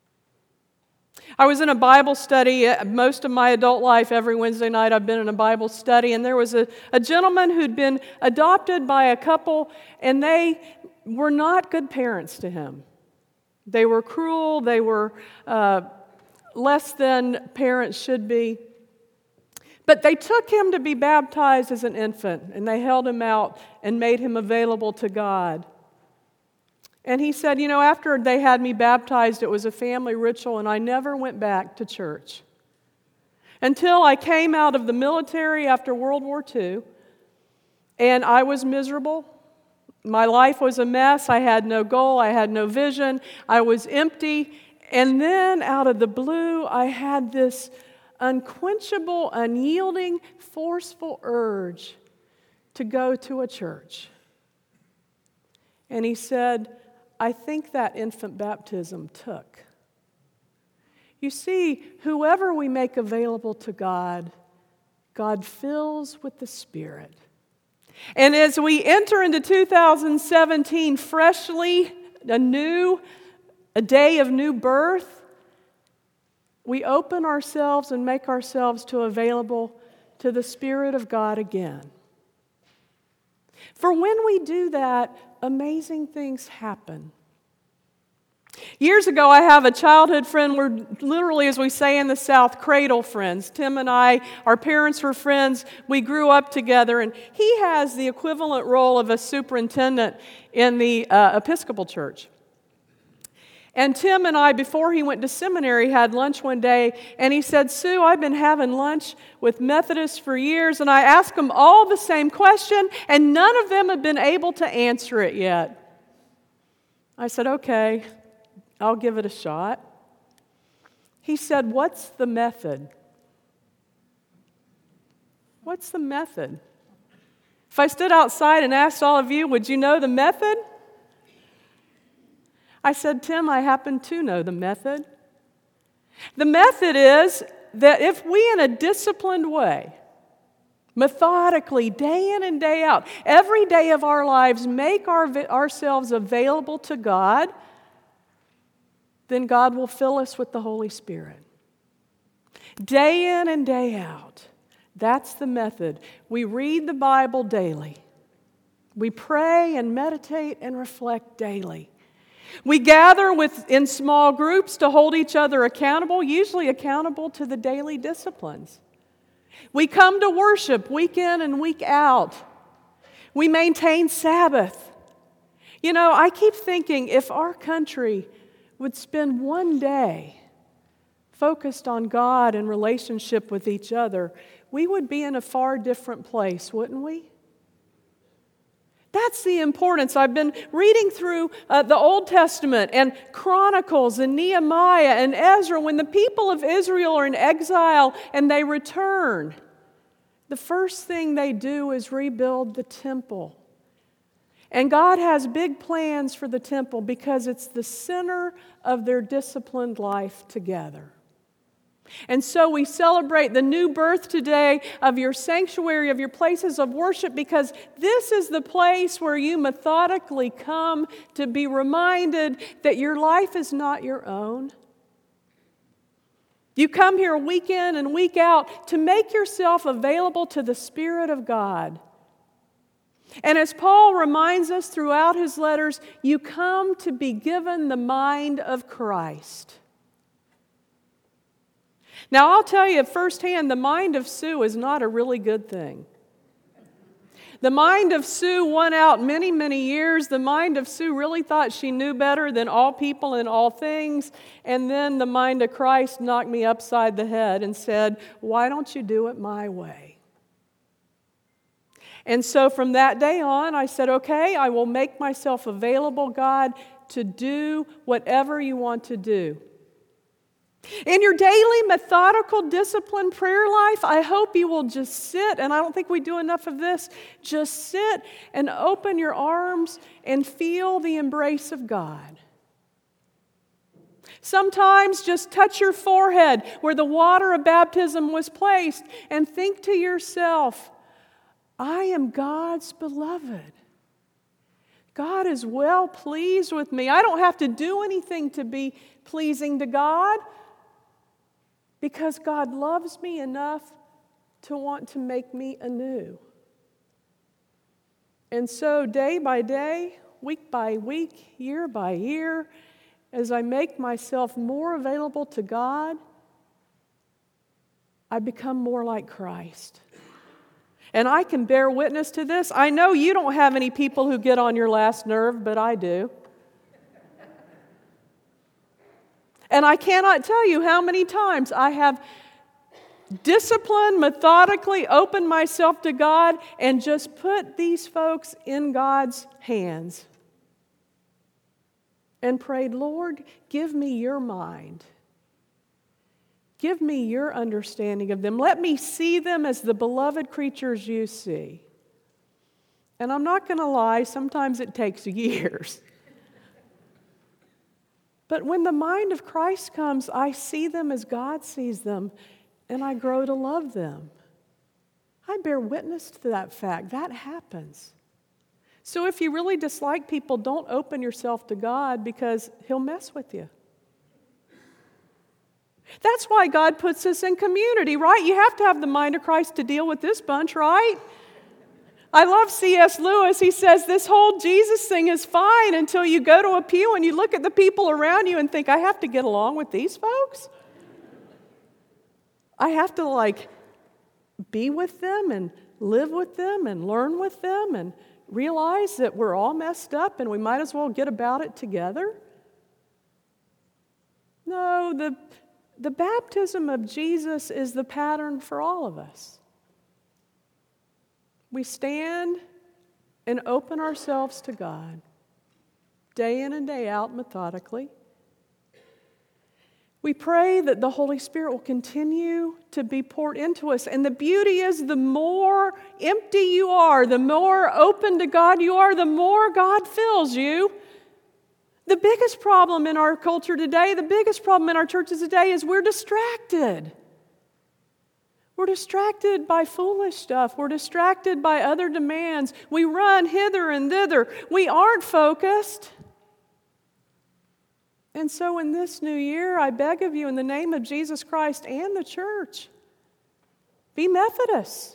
I was in a Bible study most of my adult life. Every Wednesday night I've been in a Bible study, and there was a gentleman who'd been adopted by a couple, and they were not good parents to him. They were cruel. They were less than parents should be. But they took him to be baptized as an infant, and they held him out and made him available to God. And he said, you know, after they had me baptized, it was a family ritual, and I never went back to church. Until I came out of the military after World War II, and I was miserable. My life was a mess. I had no goal. I had no vision. I was empty. And then out of the blue, I had this unquenchable, unyielding, forceful urge to go to a church. And he said, I think that infant baptism took. You see, whoever we make available to God, God fills with the Spirit. And as we enter into 2017 freshly, a day of new birth, we open ourselves and make ourselves available to the Spirit of God again. For when we do that, amazing things happen. Years ago, I have a childhood friend. We're literally, as we say in the South, cradle friends. Tim and I, our parents were friends. We grew up together, and he has the equivalent role of a superintendent in the Episcopal Church. And Tim and I, before he went to seminary, had lunch one day, and he said, Sue, I've been having lunch with Methodists for years, and I ask them all the same question, and none of them have been able to answer it yet. I said, okay, I'll give it a shot. He said, what's the method? What's the method? If I stood outside and asked all of you, would you know the method? I said, Tim, I happen to know the method. The method is that if we, in a disciplined way, methodically, day in and day out, every day of our lives, make ourselves available to God, then God will fill us with the Holy Spirit. Day in and day out. That's the method. We read the Bible daily. We pray and meditate and reflect daily. We gather in small groups to hold each other accountable, usually accountable to the daily disciplines. We come to worship week in and week out. We maintain Sabbath. You know, I keep thinking if our country would spend one day focused on God and relationship with each other, we would be in a far different place, wouldn't we? That's the importance. I've been reading through the Old Testament and Chronicles and Nehemiah and Ezra. When the people of Israel are in exile and they return, the first thing they do is rebuild the temple. And God has big plans for the temple because it's the center of their disciplined life together. And so we celebrate the new birth today of your sanctuary, of your places of worship, because this is the place where you methodically come to be reminded that your life is not your own. You come here week in and week out to make yourself available to the Spirit of God. And as Paul reminds us throughout his letters, you come to be given the mind of Christ. Now, I'll tell you firsthand, the mind of Sue is not a really good thing. The mind of Sue won out many, many years. The mind of Sue really thought she knew better than all people and all things. And then the mind of Christ knocked me upside the head and said, why don't you do it my way? And so from that day on, I said, okay, I will make myself available, God, to do whatever you want to do. In your daily, methodical, disciplined prayer life, I hope you will just sit, and I don't think we do enough of this, just sit and open your arms and feel the embrace of God. Sometimes just touch your forehead where the water of baptism was placed and think to yourself, I am God's beloved. God is well pleased with me. I don't have to do anything to be pleasing to God, because God loves me enough to want to make me anew. And so day by day, week by week, year by year, as I make myself more available to God, I become more like Christ. And I can bear witness to this. I know you don't have any people who get on your last nerve, but I do. And I cannot tell you how many times I have disciplined, methodically opened myself to God and just put these folks in God's hands and prayed, Lord, give me your mind. Give me your understanding of them. Let me see them as the beloved creatures you see. And I'm not going to lie, sometimes it takes years. But when the mind of Christ comes, I see them as God sees them, and I grow to love them. I bear witness to that fact. That happens. So if you really dislike people, don't open yourself to God, because He'll mess with you. That's why God puts us in community, right? You have to have the mind of Christ to deal with this bunch, right? I love C.S. Lewis. He says this whole Jesus thing is fine until you go to a pew and you look at the people around you and think, I have to get along with these folks? I have to be with them and live with them and learn with them and realize that we're all messed up and we might as well get about it together? No, the baptism of Jesus is the pattern for all of us. We stand and open ourselves to God day in and day out methodically. We pray that the Holy Spirit will continue to be poured into us. And the beauty is, the more empty you are, the more open to God you are, the more God fills you. The biggest problem in our culture today, the biggest problem in our churches today is we're distracted. We're distracted by foolish stuff. We're distracted by other demands. We run hither and thither. We aren't focused. And so in this new year, I beg of you, in the name of Jesus Christ and the church, be Methodists.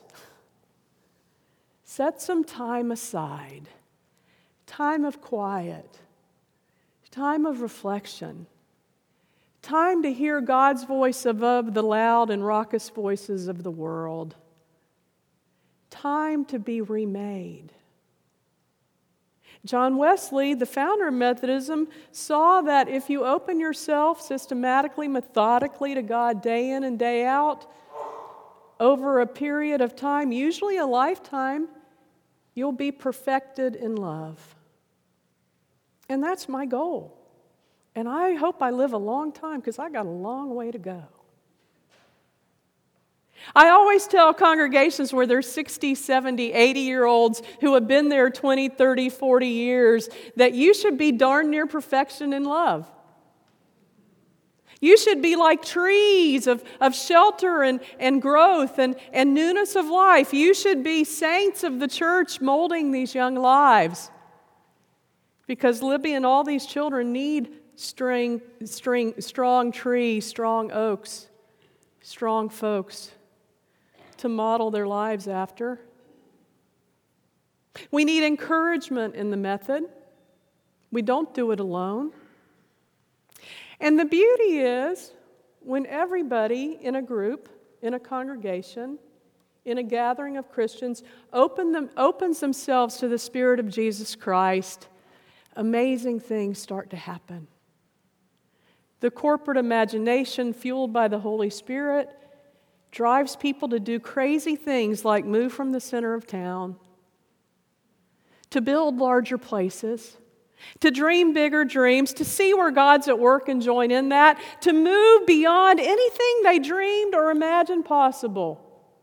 Set some time aside, time of quiet, time of reflection, time to hear God's voice above the loud and raucous voices of the world, time to be remade. John Wesley, the founder of Methodism, saw that if you open yourself systematically, methodically to God day in and day out, over a period of time, usually a lifetime, you'll be perfected in love. And that's my goal. And I hope I live a long time, because I got a long way to go. I always tell congregations where there's 60, 70, 80-year-olds who have been there 20, 30, 40 years that you should be darn near perfection in love. You should be like trees of shelter and growth and newness of life. You should be saints of the church molding these young lives. Because Libby and all these children need strong trees, strong oaks, strong folks to model their lives after. We need encouragement in the method. We don't do it alone. And the beauty is, when everybody in a group, in a congregation, in a gathering of Christians, opens themselves to the Spirit of Jesus Christ, amazing things start to happen. The corporate imagination, fueled by the Holy Spirit, drives people to do crazy things like move from the center of town, to build larger places, to dream bigger dreams, to see where God's at work and join in that, to move beyond anything they dreamed or imagined possible.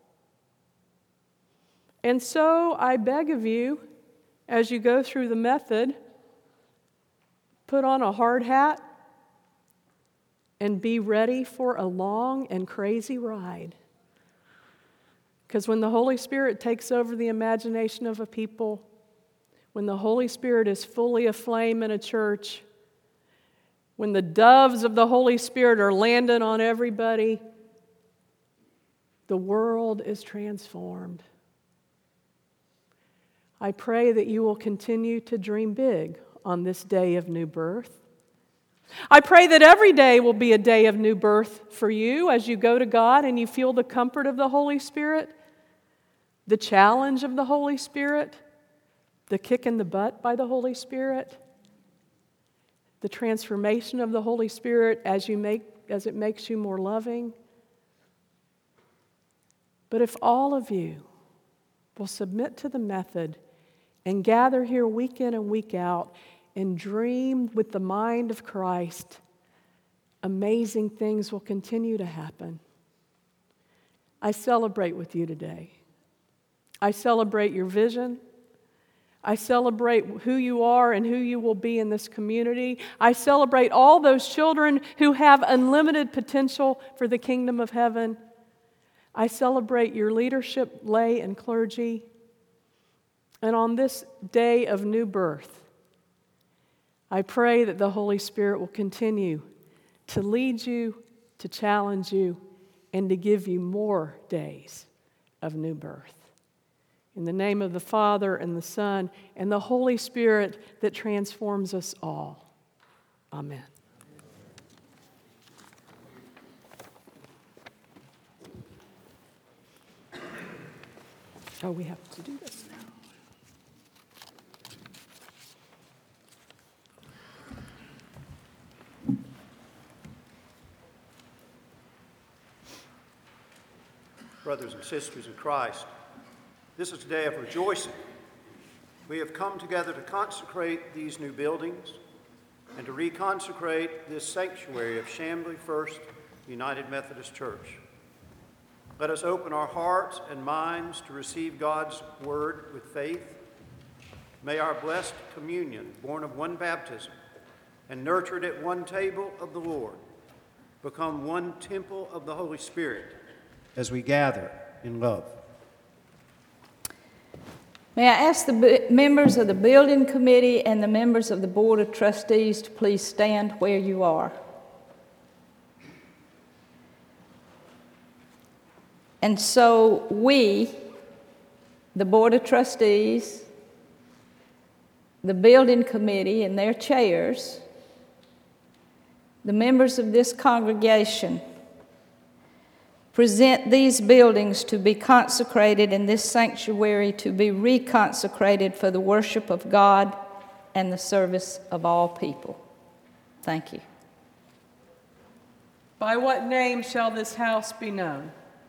And so I beg of you, as you go through the method, put on a hard hat and be ready for a long and crazy ride. Because when the Holy Spirit takes over the imagination of a people, when the Holy Spirit is fully aflame in a church, when the doves of the Holy Spirit are landing on everybody, the world is transformed. I pray that you will continue to dream big on this day of new birth. I pray that every day will be a day of new birth for you as you go to God and you feel the comfort of the Holy Spirit, the challenge of the Holy Spirit, the kick in the butt by the Holy Spirit, the transformation of the Holy Spirit as it makes you more loving. But if all of you will submit to the method and gather here week in and week out and dream with the mind of Christ, amazing things will continue to happen. I celebrate with you today. I celebrate your vision. I celebrate who you are and who you will be in this community. I celebrate all those children who have unlimited potential for the kingdom of heaven. I celebrate your leadership, lay, and clergy. And on this day of new birth, I pray that the Holy Spirit will continue to lead you, to challenge you, and to give you more days of new birth. In the name of the Father and the Son and the Holy Spirit that transforms us all. Amen. Oh, we have to do this now. Brothers and sisters in Christ, this is a day of rejoicing. We have come together to consecrate these new buildings, and to reconsecrate this sanctuary of Chambly First United Methodist Church. Let us open our hearts and minds to receive God's word with faith. May our blessed communion, born of one baptism and nurtured at one table of the Lord, become one temple of the Holy Spirit as we gather in love. May I ask the members of the building committee and the members of the Board of Trustees to please stand where you are. And so we, the Board of Trustees, the building committee and their chairs, the members of this congregation, present these buildings to be consecrated and this sanctuary to be reconsecrated for the worship of God and the service of all people. Thank you. By what name shall this house be known?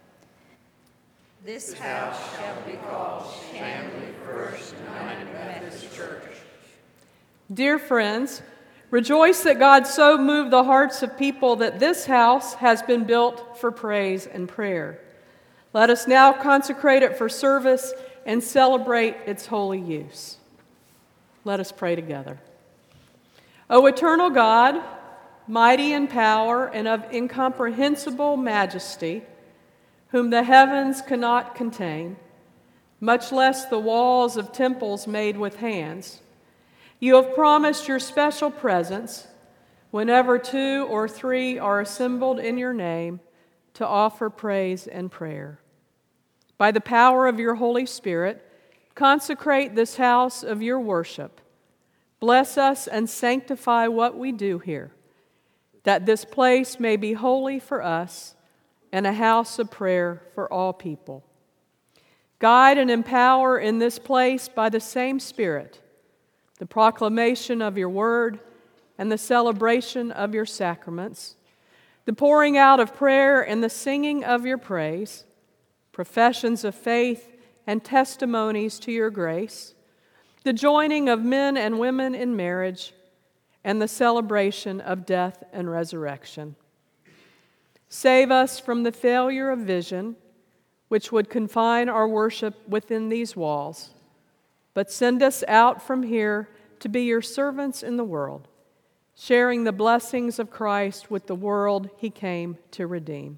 This house shall be called Chambly First United Methodist Church. Dear friends, rejoice that God so moved the hearts of people that this house has been built for praise and prayer. Let us now consecrate it for service and celebrate its holy use. Let us pray together. O eternal God, mighty in power and of incomprehensible majesty, whom the heavens cannot contain, much less the walls of temples made with hands, you have promised your special presence whenever 2 or 3 are assembled in your name to offer praise and prayer. By the power of your Holy Spirit, consecrate this house of your worship. Bless us and sanctify what we do here, that this place may be holy for us and a house of prayer for all people. Guide and empower in this place by the same Spirit the proclamation of your word and the celebration of your sacraments, the pouring out of prayer and the singing of your praise, professions of faith and testimonies to your grace, the joining of men and women in marriage, and the celebration of death and resurrection. Save us from the failure of vision, which would confine our worship within these walls, but send us out from here to be your servants in the world, sharing the blessings of Christ with the world he came to redeem.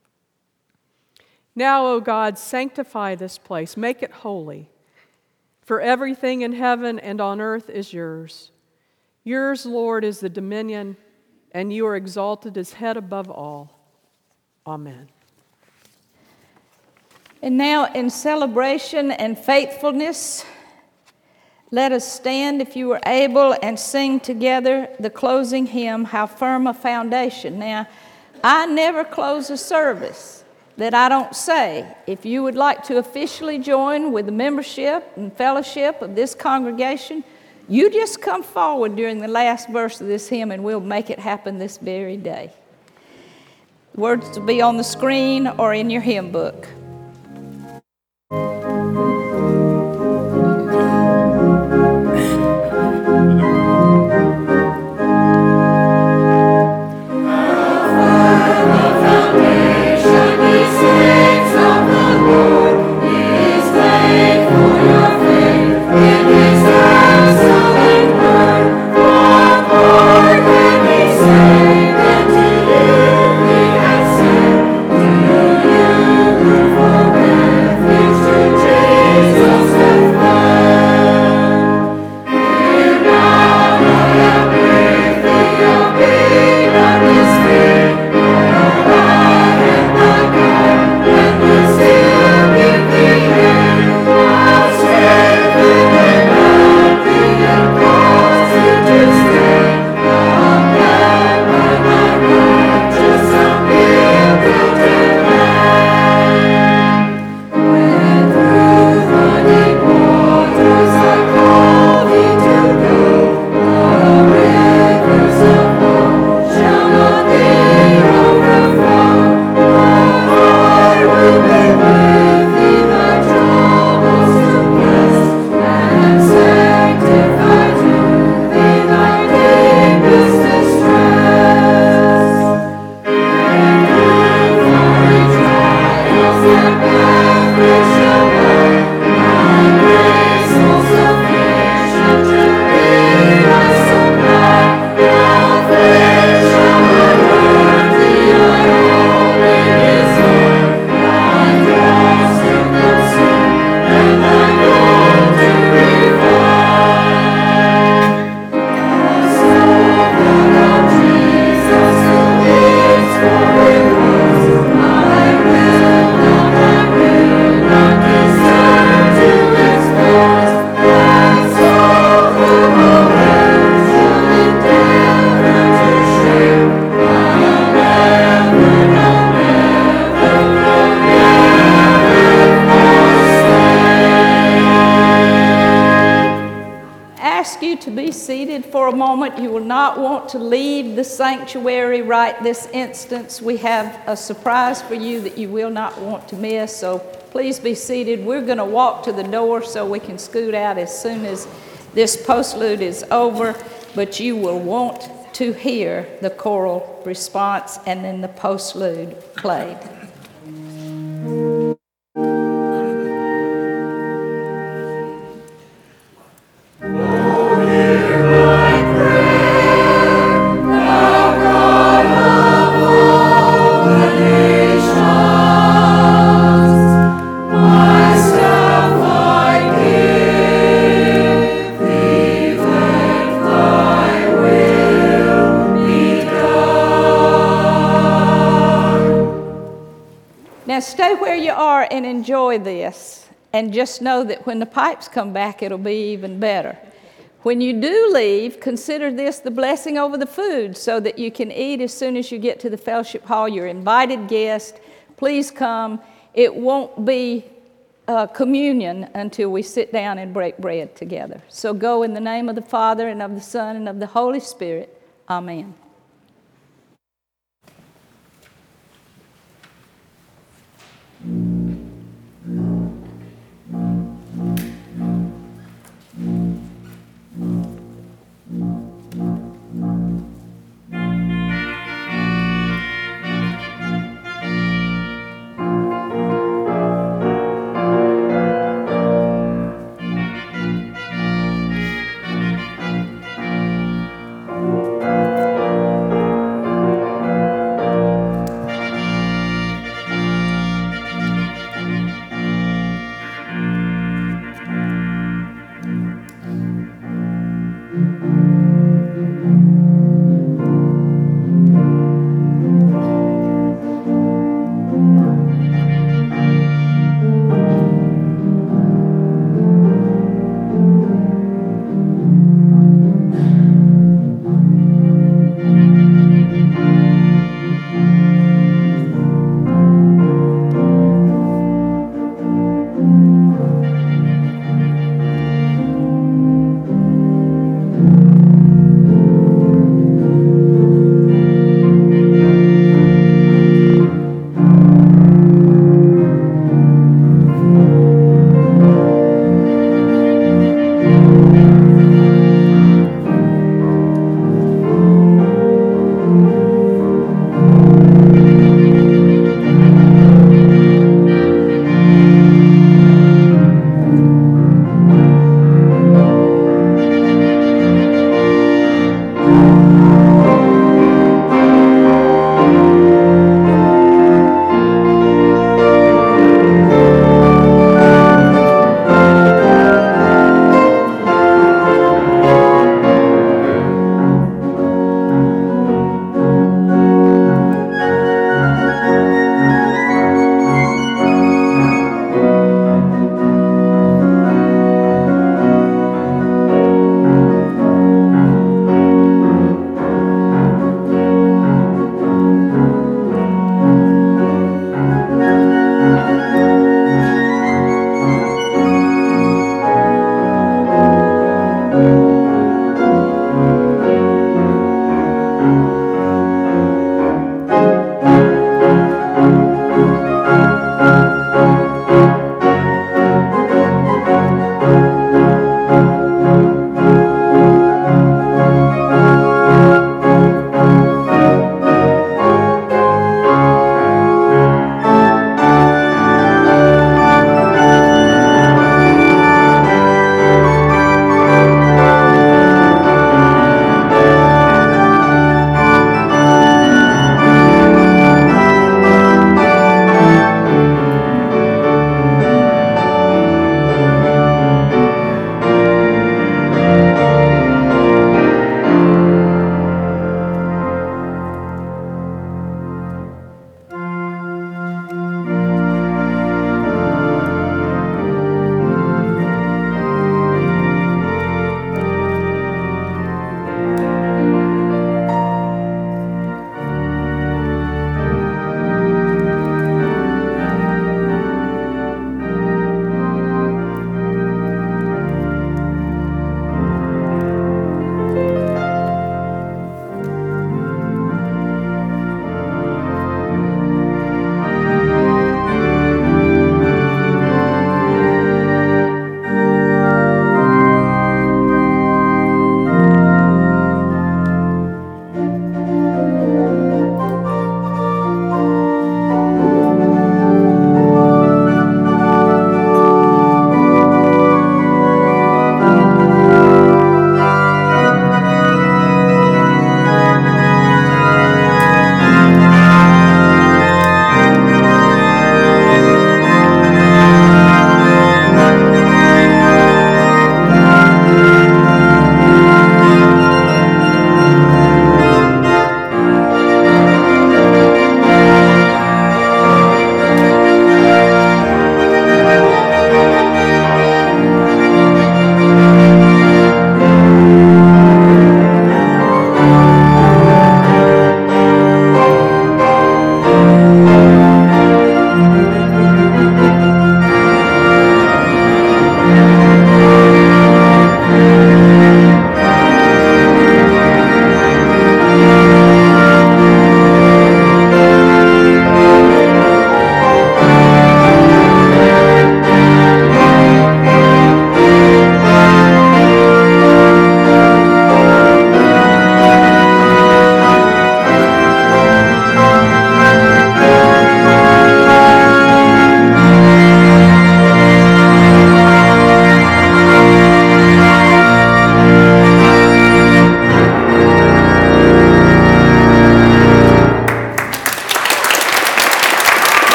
Now, O God, sanctify this place, make it holy, for everything in heaven and on earth is yours. Yours, Lord, is the dominion, and you are exalted as head above all. Amen. And now, in celebration and faithfulness, let us stand, if you are able, and sing together the closing hymn, How Firm a Foundation. Now, I never close a service that I don't say, if you would like to officially join with the membership and fellowship of this congregation, you just come forward during the last verse of this hymn and we'll make it happen this very day. The words will be on the screen or in your hymn book. Say, and to you we have said, to you For a moment, you will not want to leave the sanctuary right this instance. We have a surprise for you that you will not want to miss, so please be seated. We're going to walk to the door so we can scoot out as soon as this postlude is over, but you will want to hear the choral response and then the postlude played. Now stay where you are and enjoy this, and just know that when the pipes come back, it'll be even better. When you do leave, consider this the blessing over the food so that you can eat as soon as you get to the fellowship hall. You're invited guest. Please come. It won't be communion until we sit down and break bread together. So go in the name of the Father and of the Son and of the Holy Spirit. Amen.